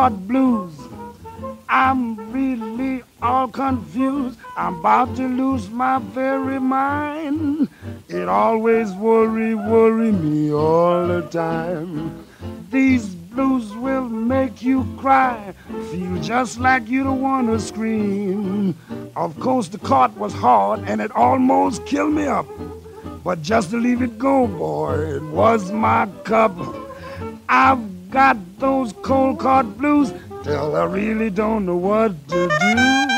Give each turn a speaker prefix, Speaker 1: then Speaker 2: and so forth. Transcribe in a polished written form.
Speaker 1: card blues. I'm really all confused. I'm about to lose my very mind. It always worry me all the time. These blues will make you cry, feel just like you don't want to scream. Of course, the cart was hard and it almost killed me up. But just to leave it go, boy, it was my cup. I've got those cold cart blues till I really don't know what to do.